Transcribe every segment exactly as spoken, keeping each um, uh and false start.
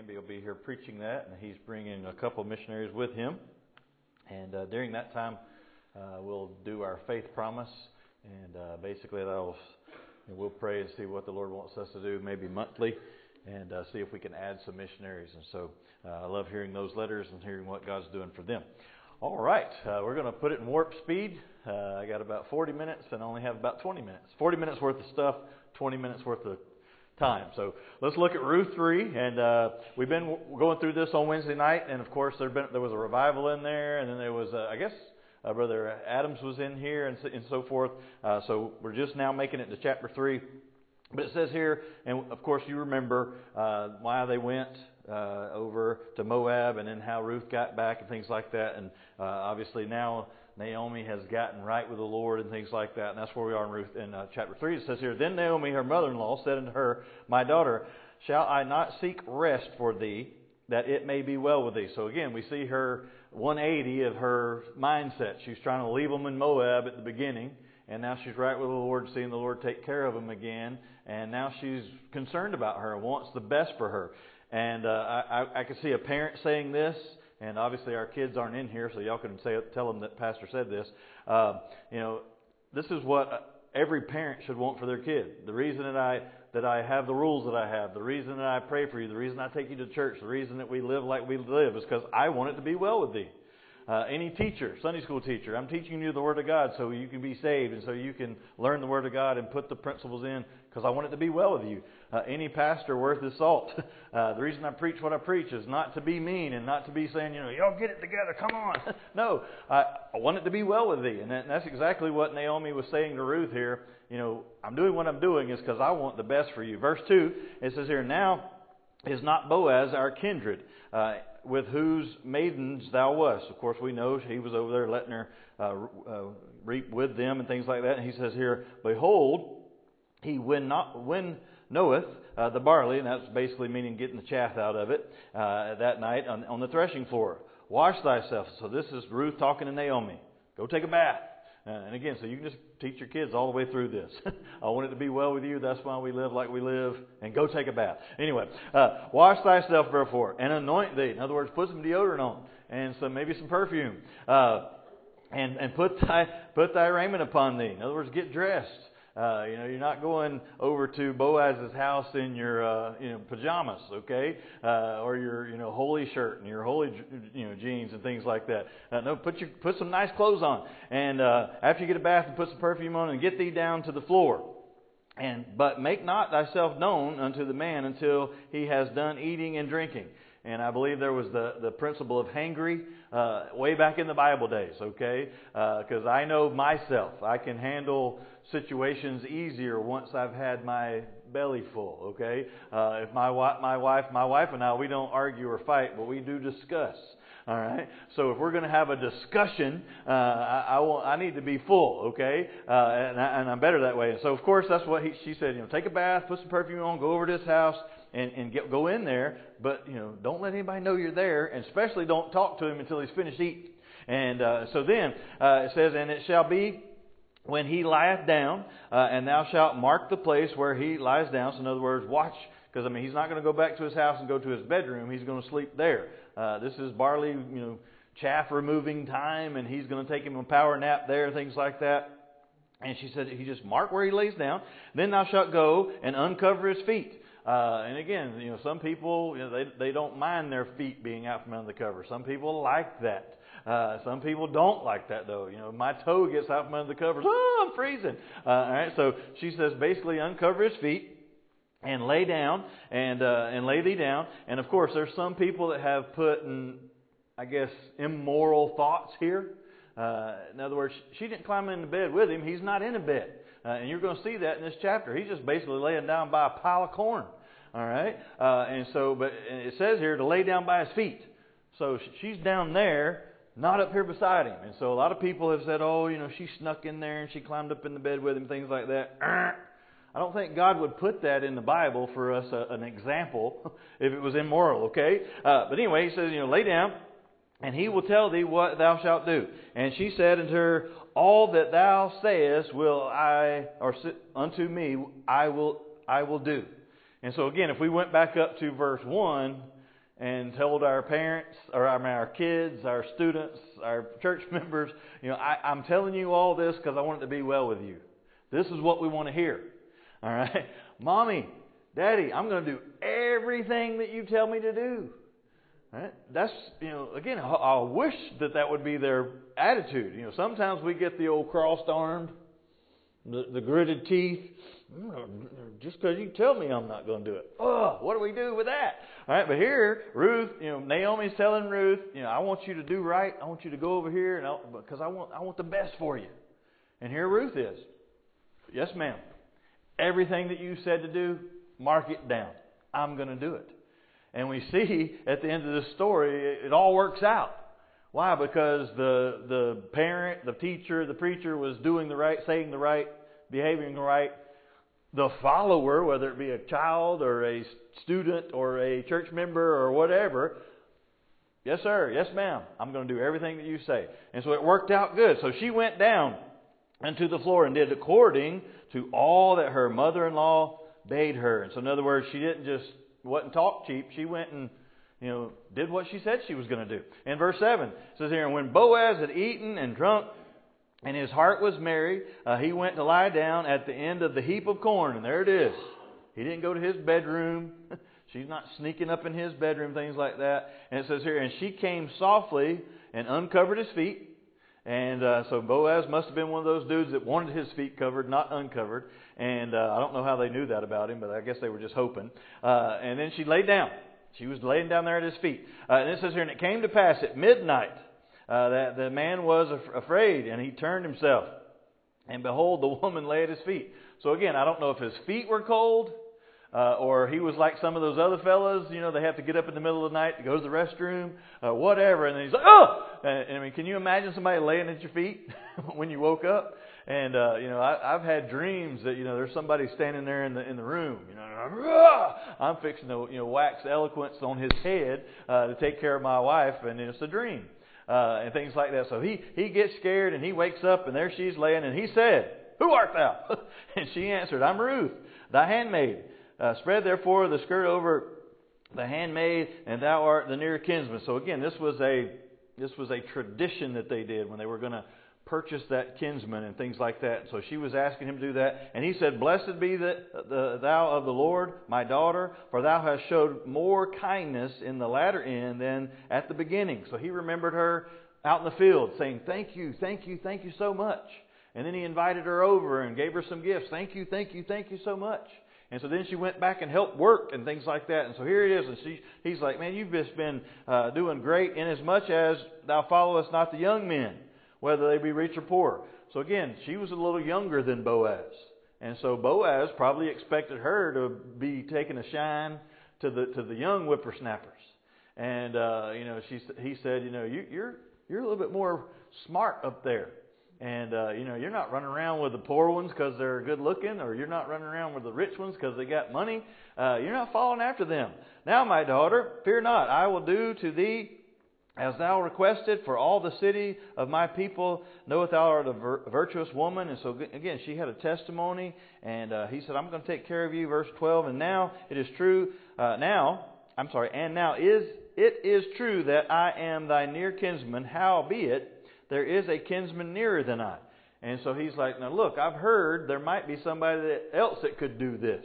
Andy will be here preaching that, and he's bringing a couple of missionaries with him. And uh, during that time, uh, we'll do our faith promise, and uh, basically that'll, we'll pray and see what the Lord wants us to do, maybe monthly, and uh, see if we can add some missionaries. And so uh, I love hearing those letters and hearing what God's doing for them. All right, uh, we're going to put it in warp speed. Uh, I got about forty minutes, and I only have about twenty minutes. forty minutes worth of stuff, twenty minutes worth of time. So let's look at Ruth three, and uh, we've been going through this on Wednesday night, and of course there been there was a revival in there, and then there was uh, I guess uh, Brother Adams was in here, and so, and so forth. Uh, so we're just now making it to chapter three, but it says here, and of course you remember uh, why they went uh, over to Moab, and then how Ruth got back and things like that, and uh, obviously now Naomi has gotten right with the Lord and things like that, and that's where we are in Ruth in uh, chapter three. It says here, Then Naomi, her mother-in-law, said unto her, My daughter, shall I not seek rest for thee, that it may be well with thee? So again, we see her one eighty of her mindset. She's trying to leave them in Moab at the beginning, and now she's right with the Lord, seeing the Lord take care of them again, and now she's concerned about her and wants the best for her. And uh, I, I, I can see a parent saying this. And obviously our kids aren't in here, so y'all can say, tell them that Pastor said this. Uh, you know, this is what every parent should want for their kid. The reason that I that I have the rules that I have, the reason that I pray for you, the reason I take you to church, the reason that we live like we live is because I want it to be well with thee. Uh, any teacher, Sunday school teacher, I'm teaching you the Word of God so you can be saved and so you can learn the Word of God and put the principles in because I want it to be well with you. Uh, any pastor worth his salt. Uh, the reason I preach what I preach is not to be mean and not to be saying, you know, y'all get it together, come on. No, I, I want it to be well with thee. And, that, and that's exactly what Naomi was saying to Ruth here. You know, I'm doing what I'm doing is because I want the best for you. Verse two, it says here, Now is not Boaz our kindred, uh, with whose maidens thou wast. Of course, we know he was over there letting her uh, uh, reap with them and things like that. And he says here, Behold, he win not win knoweth uh, the barley, and that's basically meaning getting the chaff out of it uh, that night on, on the threshing floor. Wash thyself. So this is Ruth talking to Naomi. Go take a bath. Uh, and again, so you can just teach your kids all the way through this. I want it to be well with you. That's why we live like we live. And go take a bath. Anyway, uh, wash thyself therefore and anoint thee. In other words, put some deodorant on and some maybe some perfume. Uh, and and put thy put thy raiment upon thee. In other words, get dressed. Uh, you know, you're not going over to Boaz's house in your, uh, you know, pajamas, okay, uh, or your, you know, holy shirt and your holy, you know, jeans and things like that. Uh, no, put your put some nice clothes on, and uh, after you get a bath, and put some perfume on, and get thee down to the floor. And but make not thyself known unto the man until he has done eating and drinking. And I believe there was the, the principle of hangry uh, way back in the Bible days, okay? Because uh, I know myself. I can handle situations easier once I've had my belly full, okay? Uh, if my, my wife, my wife and I, we don't argue or fight, but we do discuss. All right. So if we're going to have a discussion, uh, I, I want I need to be full, okay? Uh, and, I, and I'm better that way. And so of course that's what he, she said. You know, take a bath, put some perfume on, go over to his house, and, and get, go in there. But you know, don't let anybody know you're there, and especially don't talk to him until he's finished eating. And uh, so then uh, it says, and it shall be when he lieth down, uh, and thou shalt mark the place where he lies down. So in other words, watch. Because, I mean, he's not going to go back to his house and go to his bedroom. He's going to sleep there. Uh, this is barley, you know, chaff removing time, and he's going to take him a power nap there, things like that. And she said, he just mark where he lays down. Then thou shalt go and uncover his feet. Uh, and again, you know, some people, you know, they they don't mind their feet being out from under the cover. Some people like that. Uh, some people don't like that, though. You know, my toe gets out from under the covers. Oh, I'm freezing. Uh, all right, so she says, basically, uncover his feet. And lay down, and uh, and lay thee down. And of course, there's some people that have put, in, I guess, immoral thoughts here. Uh, in other words, she didn't climb into bed with him. He's not in a bed. Uh, and you're going to see that in this chapter. He's just basically laying down by a pile of corn. All right? Uh, and so, but it says here to lay down by his feet. So she's down there, not up here beside him. And so a lot of people have said, oh, you know, she snuck in there and she climbed up in the bed with him, things like that. I don't think God would put that in the Bible for us, uh, an example, if it was immoral, okay? Uh, but anyway, he says, you know, lay down, and he will tell thee what thou shalt do. And she said unto her, all that thou sayest will I, or unto me, I will, I will do. And so again, if we went back up to verse one, and told our parents, or I mean, our kids, our students, our church members, you know, I, I'm telling you all this because I want it to be well with you. This is what we want to hear. All right? Mommy, Daddy, I'm going to do everything that you tell me to do. All right? That's, you know, again, I, I wish that that would be their attitude. You know, sometimes we get the old crossed armed, the, the gritted teeth. Just because you tell me I'm not going to do it. Oh, what do we do with that? All right, but here, Ruth, you know, Naomi's telling Ruth, you know, I want you to do right. I want you to go over here, and I'll, because I want, I want the best for you. And here Ruth is. Yes, ma'am. Everything that you said to do, mark it down. I'm going to do it. And we see at the end of this story, it, it all works out. Why? Because the the parent, the teacher, the preacher was doing the right, saying the right, behaving the right. The follower, whether it be a child or a student or a church member or whatever, yes, sir, yes, ma'am, I'm going to do everything that you say. And so it worked out good. So she went down unto the floor and did according to all that her mother-in-law bade her. And so in other words, she didn't just, wasn't talk cheap. She went and, you know, did what she said she was going to do. In verse seven, it says here, and when Boaz had eaten and drunk, and his heart was merry, uh, he went to lie down at the end of the heap of corn. And there it is. He didn't go to his bedroom. She's not sneaking up in his bedroom, things like that. And it says here, and she came softly and uncovered his feet. And uh, so Boaz must have been one of those dudes that wanted his feet covered, not uncovered. And uh, I don't know how they knew that about him, but I guess they were just hoping. Uh, and then she laid down. She was laying down there at his feet. Uh, and it says here, and it came to pass at midnight, Uh, that the man was af- afraid, and he turned himself. And behold, the woman lay at his feet. So again, I don't know if his feet were cold, uh, or he was like some of those other fellas, you know, they have to get up in the middle of the night to go to the restroom, uh, whatever. And then he's like, oh! And, I mean, can you imagine somebody laying at your feet when you woke up? And, uh, you know, I, I've had dreams that, you know, there's somebody standing there in the in the room. You know, I'm fixing to, you know, wax eloquence on his head uh, to take care of my wife, and it's a dream. Uh, and things like that. So he, he gets scared and he wakes up and there she's laying and he said, who art thou? And she answered, I'm Ruth, thy handmaid. Uh, spread therefore the skirt over the handmaid, and thou art the near kinsman. So again, this was a this was a tradition that they did when they were going to purchase that kinsman and things like that. So she was asking him to do that. And he said, blessed be the, the, thou of the Lord, my daughter, for thou hast showed more kindness in the latter end than at the beginning. So he remembered her out in the field saying, thank you, thank you, thank you so much. And then he invited her over and gave her some gifts. Thank you, thank you, thank you so much. And so then she went back and helped work and things like that. And so here it is. And she, he's like, man, you've just been uh, doing great, inasmuch as thou followest not the young men, whether they be rich or poor. So again, she was a little younger than Boaz. And so Boaz probably expected her to be taking a shine to the to the young whippersnappers. And uh, you know, she he said, you know, you, you're you're a little bit more smart up there. And, uh, you know, you're not running around with the poor ones because they're good looking, or you're not running around with the rich ones because they got money. Uh, you're not following after them. Now, my daughter, fear not. I will do to thee as thou requested, for all the city of my people knoweth thou art a vir- virtuous woman. And so, again, she had a testimony, and uh, he said, I'm going to take care of you. Verse twelve, and now it is true, uh, now, I'm sorry, and now is it is true that I am thy near kinsman, howbeit there is a kinsman nearer than I. And so he's like, now look, I've heard there might be somebody else that could do this,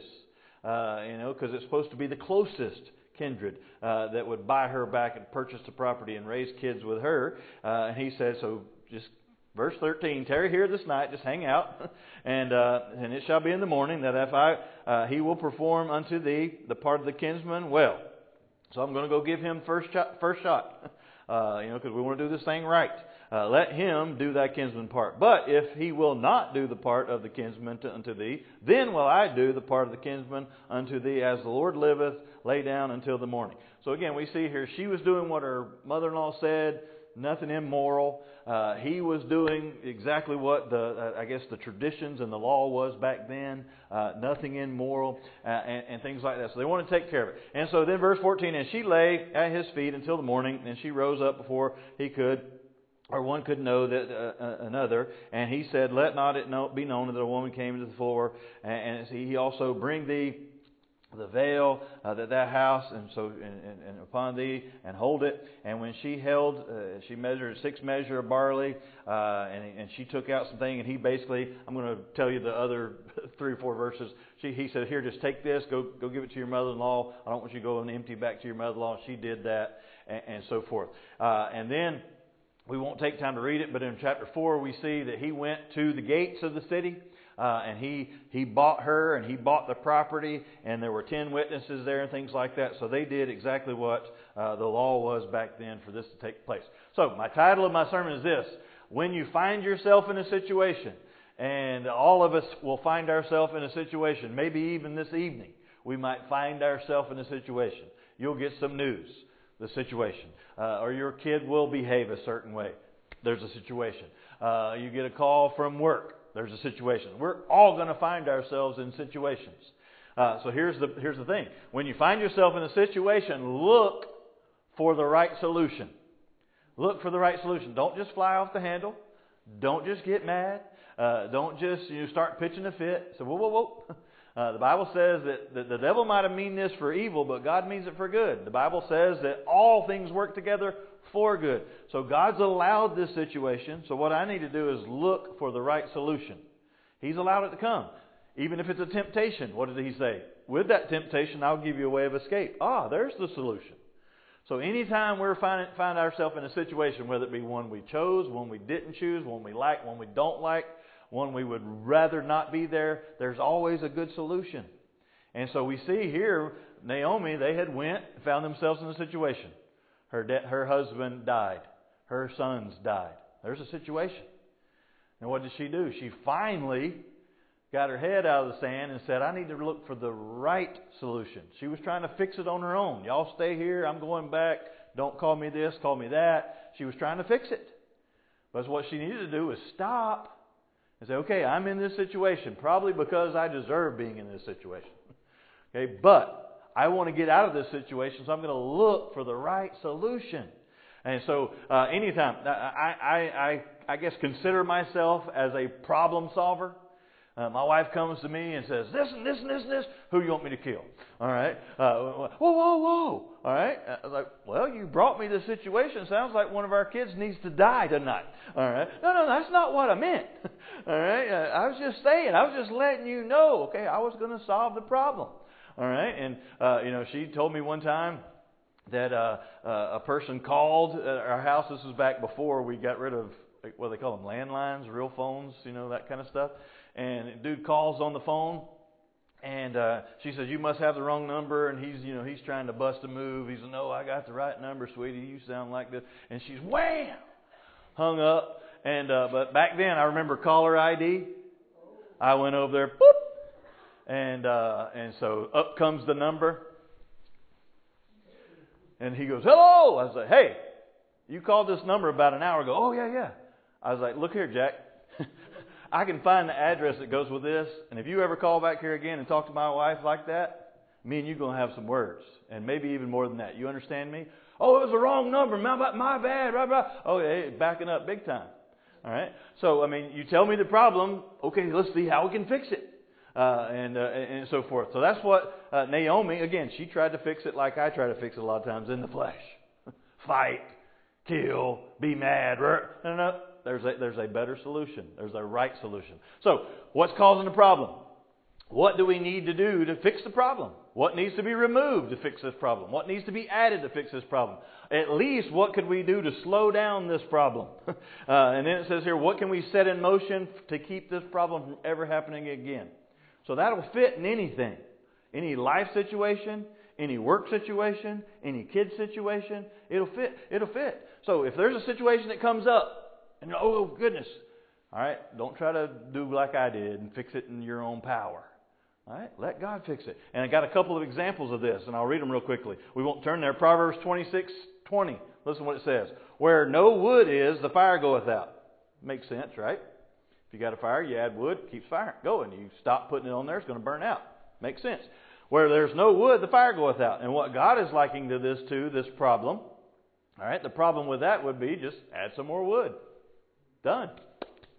uh, you know, because it's supposed to be the closest kindred uh, that would buy her back and purchase the property and raise kids with her. Uh, and he says, so just verse thirteen, tarry here this night, just hang out, and uh, and it shall be in the morning that if I uh, he will perform unto thee the part of the kinsman well. So I'm going to go give him first shot, first shot, uh, you know, because we want to do this thing right. Uh, let him do thy kinsman part. But if he will not do the part of the kinsman to, unto thee, then will I do the part of the kinsman unto thee, as the Lord liveth, lay down until the morning. So again, we see here she was doing what her mother-in-law said, nothing immoral. Uh, he was doing exactly what the uh, I guess the traditions and the law was back then, uh, nothing immoral uh, and, and things like that. So they wanted to take care of it. And so then verse fourteen, and she lay at his feet until the morning, and she rose up before he could, or one could know that uh, another. And he said, let not it know, be known that a woman came to the floor. And, and he also bring thee the veil uh, that that house and so and, and, and upon thee and hold it. And when she held, uh, she measured six measure of barley, uh, and and she took out something. And he basically, I'm going to tell you the other three or four verses. She he said, here, just take this, go go give it to your mother-in-law. I don't want you to go and empty back to your mother-in-law. She did that, and, and so forth. Uh, and then we won't take time to read it, but in chapter four we see that he went to the gates of the city. Uh, and he, he bought her and he bought the property, and there were ten witnesses there and things like that. So they did exactly what uh, the law was back then for this to take place. So my title of my sermon is this: when you find yourself in a situation, and all of us will find ourselves in a situation, maybe even this evening, we might find ourselves in a situation. You'll get some news, the situation. Uh, or your kid will behave a certain way. There's a situation. Uh, you get a call from work. There's a situation. We're all going to find ourselves in situations. Uh, so here's the here's the thing. When you find yourself in a situation, look for the right solution. Look for the right solution. Don't just fly off the handle. Don't just get mad. Uh, don't just you know, start pitching a fit. So whoa, whoa, whoa. Uh, the Bible says that, that the devil might have mean this for evil, but God means it for good. The Bible says that all things work together for good. So God's allowed this situation. So what I need to do is look for the right solution. He's allowed it to come. Even if it's a temptation, what did He say? With that temptation, I'll give you a way of escape. Ah, there's the solution. So anytime we find, find ourselves in a situation, whether it be one we chose, one we didn't choose, one we like, one we don't like, one we would rather not be there, there's always a good solution. And so we see here, Naomi, they had went, found themselves in a situation. Her de- her husband died. Her sons died. There's a situation. And what did she do? She finally got her head out of the sand and said, I need to look for the right solution. She was trying to fix it on her own. Y'all stay here. I'm going back. Don't call me this, call me that. She was trying to fix it. But what she needed to do was stop and say, okay, I'm in this situation, probably because I deserve being in this situation. Okay, but I want to get out of this situation, so I'm going to look for the right solution. And so, uh, anytime, I, I, I, I guess consider myself as a problem solver. Uh, my wife comes to me and says, this and this and this and this, who do you want me to kill? All right. Uh, whoa, whoa, whoa. All right. I was like, well, you brought me this situation. Sounds like one of our kids needs to die tonight. All right. No, no, that's not what I meant. All right. Uh, I was just saying, I was just letting you know, okay, I was going to solve the problem. All right. And, uh, you know, she told me one time that uh, uh, a person called at our house. This was back before we got rid of, what do they call them, landlines, real phones, you know, that kind of stuff. And the dude calls on the phone, and uh, she says, you must have the wrong number, and he's, you know, he's trying to bust a move. He says, no, I got the right number, sweetie. You sound like this. And she's wham, hung up. And uh, but back then, I remember caller I D. I went over there, boop, and uh, and so up comes the number, and he goes, hello. I was like, hey, you called this number about an hour ago. Oh yeah, yeah. I was like, look here, Jack. I can find the address that goes with this, and if you ever call back here again and talk to my wife like that, me and you are going to have some words, and maybe even more than that. You understand me? Oh, it was the wrong number. My, my bad. Blah, blah. Oh, hey, backing up big time. All right? So, I mean, you tell me the problem. Okay, let's see how we can fix it, uh, and, uh, and so forth. So that's what uh, Naomi, again, she tried to fix it like I try to fix it a lot of times, in the flesh. Fight, kill, be mad. No, no, no. There's a, there's a better solution. There's a right solution. So, what's causing the problem? What do we need to do to fix the problem? What needs to be removed to fix this problem? What needs to be added to fix this problem? At least, what could we do to slow down this problem? uh, and then it says here, what can we set in motion to keep this problem from ever happening again? So that'll fit in anything. Any life situation, any work situation, any kid situation, it'll fit. It'll fit. So if there's a situation that comes up, and oh goodness, all right, don't try to do like I did and fix it in your own power. All right, let God fix it. And I got a couple of examples of this, and I'll read them real quickly. We won't turn there. Proverbs twenty-six twenty. Listen to what it says. Where no wood is, the fire goeth out. Makes sense, right? If you got a fire, you add wood, keeps fire going. You stop putting it on there, it's going to burn out. Makes sense. Where there's no wood, the fire goeth out. And what God is likening to this to, this problem, all right, the problem with that would be just add some more wood. Done.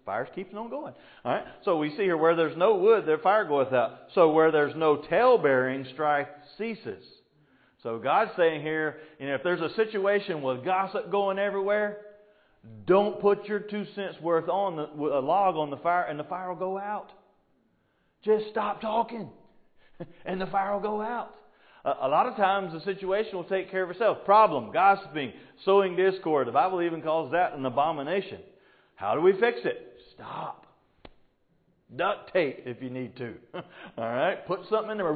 Fire keeps on going. All right. So we see here, where there's no wood, the fire goeth out. So where there's no tale-bearing, strife ceases. So God's saying here, you know, if there's a situation with gossip going everywhere, don't put your two cents worth on the, a log on the fire, and the fire will go out. Just stop talking, and the fire will go out. A lot of times the situation will take care of itself. Problem, gossiping, sowing discord. The Bible even calls that an abomination. How do we fix it? Stop. Duct tape if you need to. All right? Put something in there.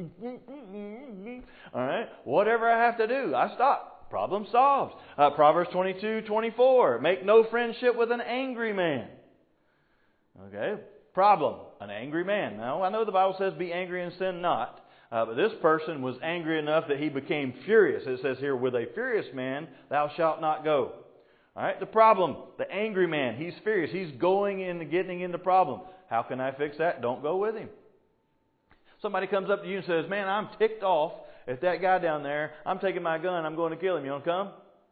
All right? Whatever I have to do, I stop. Problem solved. Uh, Proverbs twenty-two twenty-four. Make no friendship with an angry man. Okay? Problem, an angry man. Now, I know the Bible says be angry and sin not. Uh, but this person was angry enough that he became furious. It says here, with a furious man thou shalt not go. All right, the problem, the angry man, he's furious. He's going in, getting in the problem. How can I fix that? Don't go with him. Somebody comes up to you and says, man, I'm ticked off at that guy down there. I'm taking my gun. I'm going to kill him. You want to come?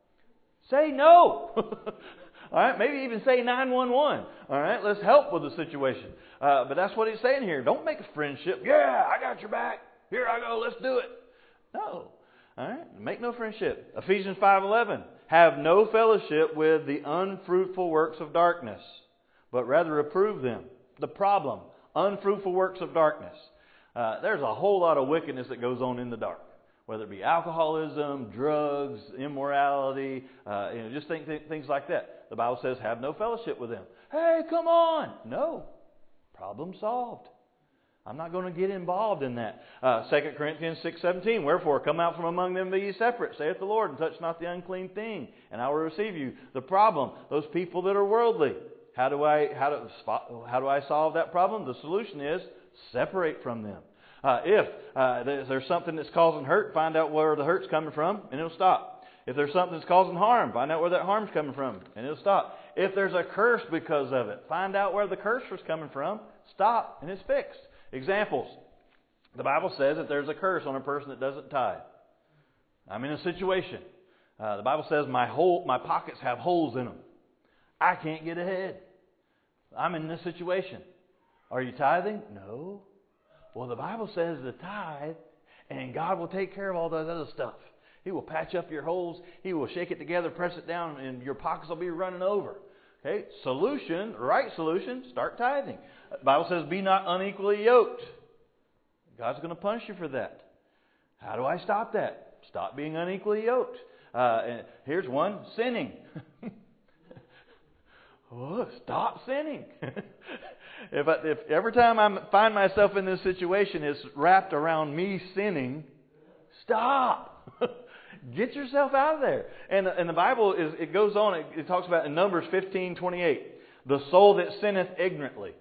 Say no. All right, maybe even say nine one one. All right, let's help with the situation. Uh, but that's what he's saying here. Don't make a friendship. Yeah, I got your back. Here I go, let's do it. No. All right? Make no friendship. Ephesians five eleven. Have no fellowship with the unfruitful works of darkness, but rather reprove them. The problem, unfruitful works of darkness. Uh, there's a whole lot of wickedness that goes on in the dark. Whether it be alcoholism, drugs, immorality, uh, you know, just think, think, things like that. The Bible says have no fellowship with them. Hey, come on. No. Problem solved. I'm not going to get involved in that. Uh, Second Corinthians six seventeen. Wherefore, come out from among them, be ye separate, saith the Lord, and touch not the unclean thing, and I will receive you. The problem, those people that are worldly. How do I how do how do I solve that problem? The solution is separate from them. Uh, if uh, there's something that's causing hurt, find out where the hurt's coming from, and it'll stop. If there's something that's causing harm, find out where that harm's coming from, and it'll stop. If there's a curse because of it, find out where the curse was coming from, stop, and it's fixed. Examples. The Bible says that there's a curse on a person that doesn't tithe. I'm in a situation. Uh, the Bible says my hole, my pockets have holes in them. I can't get ahead. I'm in this situation. Are you tithing? No. Well, the Bible says to tithe, and God will take care of all that other stuff. He will patch up your holes. He will shake it together, press it down, and your pockets will be running over. Okay, solution, right solution, start tithing. The Bible says, be not unequally yoked. God's going to punish you for that. How do I stop that? Stop being unequally yoked. Uh, and here's one, sinning. Oh, stop sinning. if, I, if every time I find myself in this situation, it's wrapped around me sinning, stop. Get yourself out of there. And, and the Bible, is it goes on, it, it talks about in Numbers fifteen twenty-eight, the soul that sinneth ignorantly.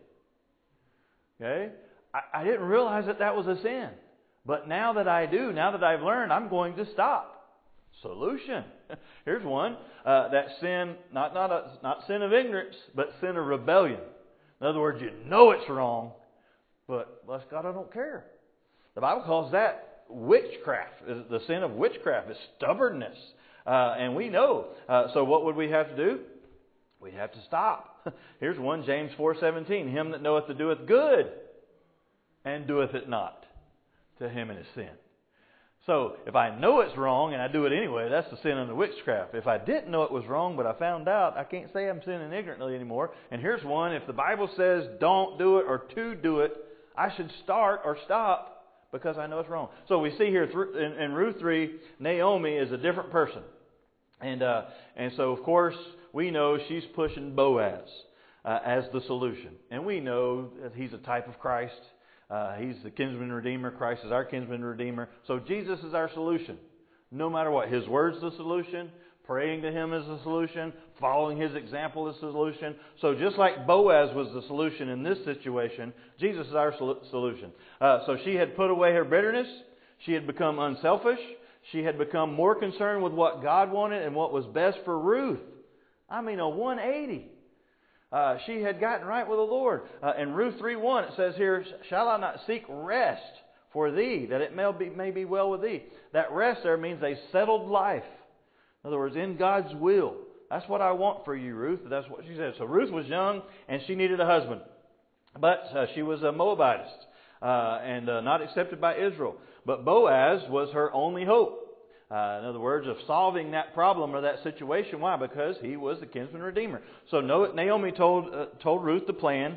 Okay? I, I didn't realize that that was a sin. But now that I do, now that I've learned, I'm going to stop. Solution. Here's one. Uh, that sin, not, not, a, not sin of ignorance, but sin of rebellion. In other words, you know it's wrong, but bless God, I don't care. The Bible calls that witchcraft. The sin of witchcraft is stubbornness. Uh, and we know. Uh, so what would we have to do? We have to stop. Here's one, James four seventeen. Him that knoweth to doeth good and doeth it not, to him it is sin. So if I know it's wrong and I do it anyway, that's the sin of the witchcraft. If I didn't know it was wrong, but I found out, I can't say I'm sinning ignorantly anymore. And here's one, if the Bible says don't do it or to do it, I should start or stop because I know it's wrong. So we see here in, in Ruth three, Naomi is a different person. And uh, and so, of course, we know she's pushing Boaz uh, as the solution. And we know that he's a type of Christ. Uh, he's the kinsman redeemer. Christ is our kinsman redeemer. So Jesus is our solution. No matter what. His word's the solution. Praying to Him is the solution. Following His example is the solution. So just like Boaz was the solution in this situation, Jesus is our solution. Uh, so she had put away her bitterness. She had become unselfish. She had become more concerned with what God wanted and what was best for Ruth. I mean, a one eighty. Uh, she had gotten right with the Lord. Uh, in Ruth three one, it says here, shall I not seek rest for thee, that it may be, may be well with thee? That rest there means a settled life. In other words, in God's will. That's what I want for you, Ruth. That's what she said. So Ruth was young and she needed a husband. But uh, she was a Moabitess uh, and uh, not accepted by Israel. But Boaz was her only hope. Uh, in other words, of solving that problem or that situation. Why? Because he was the kinsman redeemer. So Naomi told uh, told Ruth the plan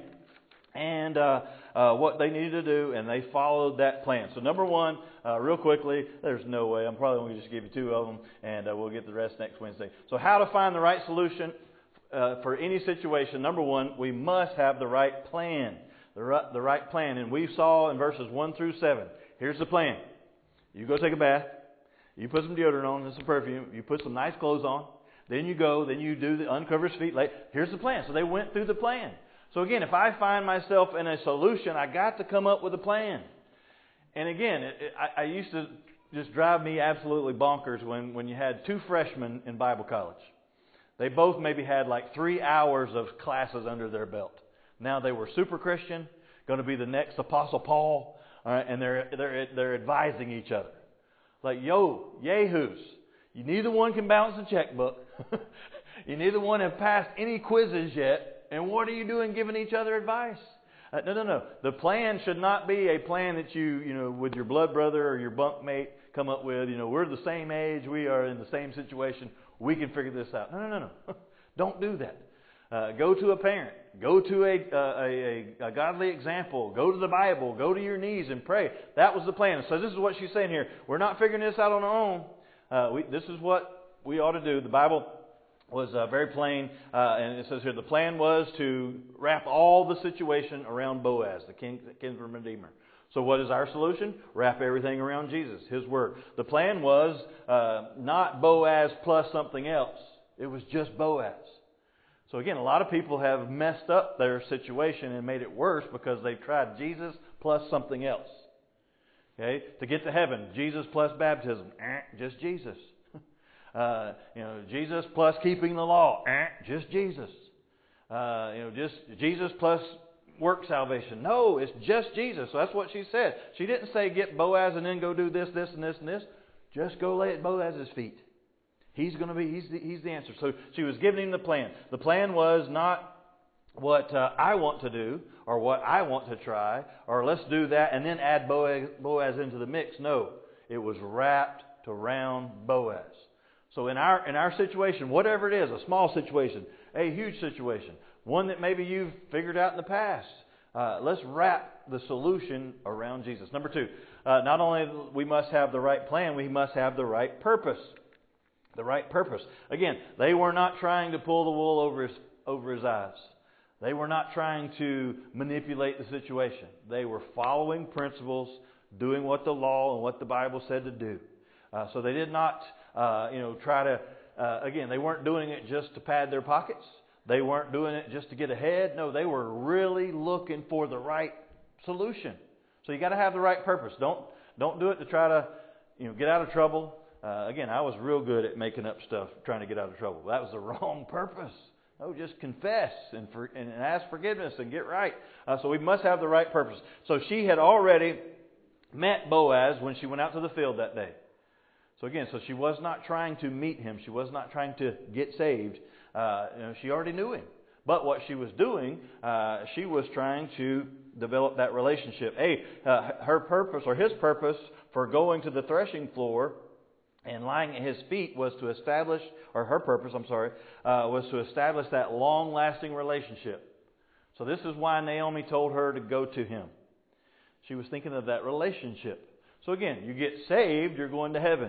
and uh, uh, what they needed to do, and they followed that plan. So number one, uh, real quickly, there's no way. I'm probably going to just give you two of them, and uh, we'll get the rest next Wednesday. So how to find the right solution uh, for any situation. Number one, we must have the right plan. The right, the right plan. And we saw in verses one through seven. Here's the plan. You go take a bath. You put some deodorant on and some perfume. You put some nice clothes on. Then you go. Then you do the uncover his feet. Here's the plan. So they went through the plan. So again, if I find myself in a solution, I got to come up with a plan. And again, it, it, I, I used to just drive me absolutely bonkers when, when you had two freshmen in Bible college. They both maybe had like three hours of classes under their belt. Now they were super Christian, going to be the next Apostle Paul, all right, and they're they're they're advising each other. Like, yo, yahoos, you neither one can balance a checkbook. You neither one have passed any quizzes yet. And what are you doing giving each other advice? Uh, no, no, no. The plan should not be a plan that you, you know, with your blood brother or your bunkmate come up with. You know, we're the same age. We are in the same situation. We can figure this out. No, no, no, no. Don't do that. Uh, go to a parent. Go to a, uh, a, a, a godly example. Go to the Bible. Go to your knees and pray. That was the plan. So this is what she's saying here. We're not figuring this out on our own. Uh, we, this is what we ought to do. The Bible was uh, very plain. Uh, and it says here, the plan was to wrap all the situation around Boaz, the king, the kinsman redeemer. So what is our solution? Wrap everything around Jesus, His Word. The plan was uh, not Boaz plus something else. It was just Boaz. So again, a lot of people have messed up their situation and made it worse because they've tried Jesus plus something else. Okay, to get to heaven, Jesus plus baptism, eh, just Jesus. Uh, you know, Jesus plus keeping the law, eh, just Jesus. Uh, you know, just Jesus plus work salvation. No, it's just Jesus. So that's what she said. She didn't say get Boaz and then go do this, this, and this, and this. Just go lay at Boaz's feet. He's going to be, he's the, he's the answer. So she was giving him the plan. The plan was not what uh, I want to do or what I want to try or let's do that and then add Boaz, Boaz into the mix. No, it was wrapped around Boaz. So in our in our situation, whatever it is, a small situation, a huge situation, one that maybe you've figured out in the past, uh, let's wrap the solution around Jesus. Number two, uh, not only we must have the right plan, we must have the right purpose. The right purpose. Again, they were not trying to pull the wool over his, over his eyes. They were not trying to manipulate the situation. They were following principles, doing what the law and what the Bible said to do. Uh, so they did not, uh, you know, try to, uh, again, they weren't doing it just to pad their pockets. They weren't doing it just to get ahead. No, they were really looking for the right solution. So you got to have the right purpose. Don't don't do it to try to, you know, get out of trouble. Uh, again, I was real good at making up stuff, trying to get out of trouble. That was the wrong purpose. Oh, just confess and, for, and ask forgiveness and get right. Uh, so we must have the right purpose. So she had already met Boaz when she went out to the field that day. So again, so she was not trying to meet him. She was not trying to get saved. Uh, you know, she already knew him. But what she was doing, uh, she was trying to develop that relationship. Hey, uh, her purpose or his purpose for going to the threshing floor and lying at his feet was to establish, or her purpose, I'm sorry, uh, was to establish that long-lasting relationship. So this is why Naomi told her to go to him. She was thinking of that relationship. So again, you get saved, you're going to heaven.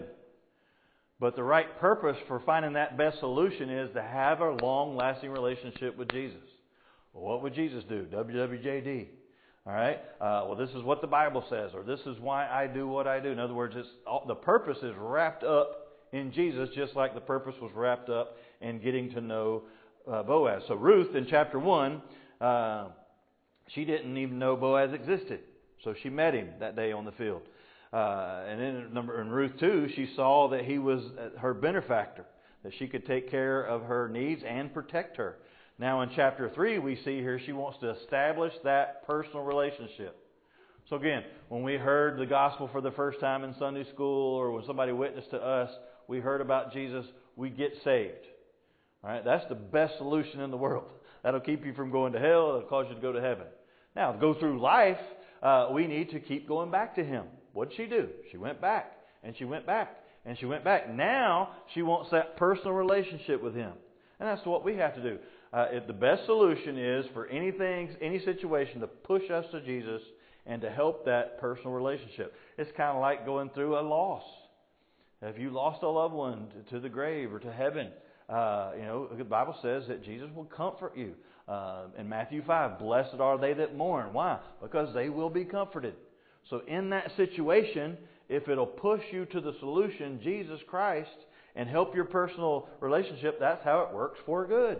But the right purpose for finding that best solution is to have a long-lasting relationship with Jesus. Well, what would Jesus do? W W J D. All right. Uh, well, this is what the Bible says, or this is why I do what I do. In other words, it's all, the purpose is wrapped up in Jesus, just like the purpose was wrapped up in getting to know uh, Boaz. So Ruth, in chapter one, uh, she didn't even know Boaz existed. So she met him that day on the field. Uh, and then number in Ruth two, she saw that he was her benefactor, that she could take care of her needs and protect her. Now in chapter three, we see here she wants to establish that personal relationship. So again, when we heard the gospel for the first time in Sunday school or when somebody witnessed to us, we heard about Jesus, we get saved. All right, that's the best solution in the world. That'll keep you from going to hell. It'll cause you to go to heaven. Now, to go through life, uh, we need to keep going back to Him. What did she do? She went back, and she went back, and she went back. Now, she wants that personal relationship with Him. And that's what we have to do. Uh, if the best solution is for anything, any situation to push us to Jesus and to help that personal relationship. It's kind of like going through a loss. If you lost a loved one to the grave or to heaven, uh, you know, the Bible says that Jesus will comfort you. Uh, in Matthew five, blessed are they that mourn. Why? Because they will be comforted. So in that situation, if it'll push you to the solution, Jesus Christ, and help your personal relationship, that's how it works for good.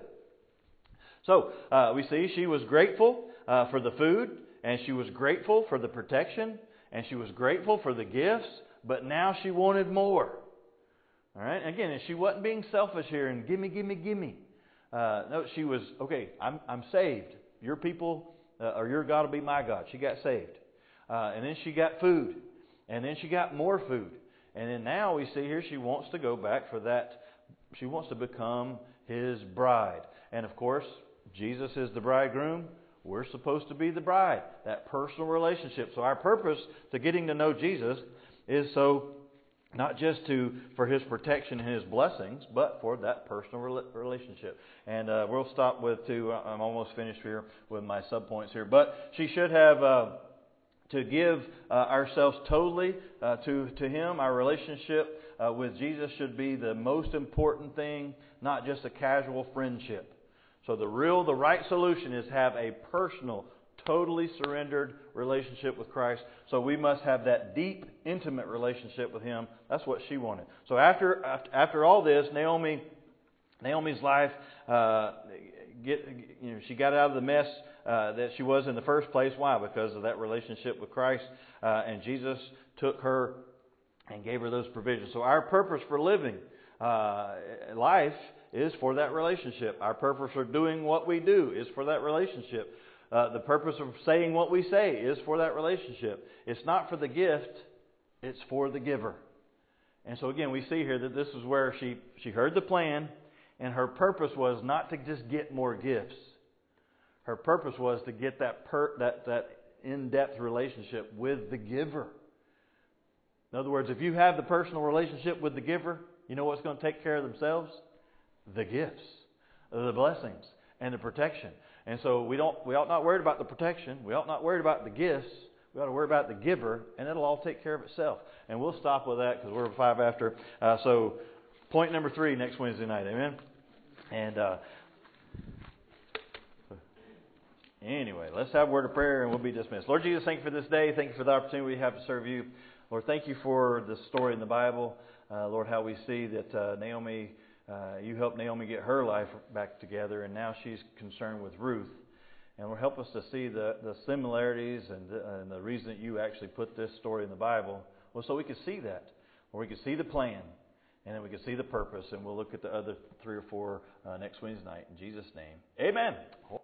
So uh, we see she was grateful uh, for the food, and she was grateful for the protection, and she was grateful for the gifts, but now she wanted more. All right. Again, she wasn't being selfish here and gimme, gimme, gimme. Uh, no, she was, okay, I'm I'm saved. Your people, uh, or your God will be my God. She got saved. Uh, and then she got food. And then she got more food. And then now we see here she wants to go back for that. She wants to become His bride. And of course, Jesus is the bridegroom. We're supposed to be the bride. That personal relationship. So our purpose to getting to know Jesus is so not just to for His protection and His blessings, but for that personal relationship. And uh, we'll stop with two. I'm almost finished here with my subpoints here. But she should have uh, to give uh, ourselves totally uh, to to Him. Our relationship uh, with Jesus should be the most important thing, not just a casual friendship. So the real, the right solution is have a personal, totally surrendered relationship with Christ. So we must have that deep, intimate relationship with Him. That's what she wanted. So after after all this, Naomi, Naomi's life, uh, get you know, she got out of the mess uh, that she was in the first place. Why? Because of that relationship with Christ, uh, and Jesus took her and gave her those provisions. So our purpose for living uh, life is for that relationship. Our purpose for doing what we do is for that relationship. Uh, the purpose of saying what we say is for that relationship. It's not for the gift, it's for the giver. And so again, we see here that this is where she, she heard the plan, and her purpose was not to just get more gifts. Her purpose was to get that per, that, that in-depth relationship with the giver. In other words, if you have the personal relationship with the giver, you know what's going to take care of themselves? The gifts, the blessings, and the protection. And so we don't we ought not worry about the protection. We ought not worry about the gifts. We ought to worry about the giver, and it'll all take care of itself. And we'll stop with that because we're five after. Uh, so point number three next Wednesday night. Amen. And uh, anyway, let's have a word of prayer, and we'll be dismissed. Lord Jesus, thank you for this day. Thank you for the opportunity we have to serve you. Lord, thank you for the story in the Bible. Uh, Lord, how we see that uh, Naomi. Uh, you helped Naomi get her life back together, and now she's concerned with Ruth. And Lord, help us to see the, the similarities and the, and the reason that you actually put this story in the Bible, well, so we could see that, or we could see the plan, and then we could see the purpose, and we'll look at the other three or four uh, next Wednesday night. In Jesus' name, amen.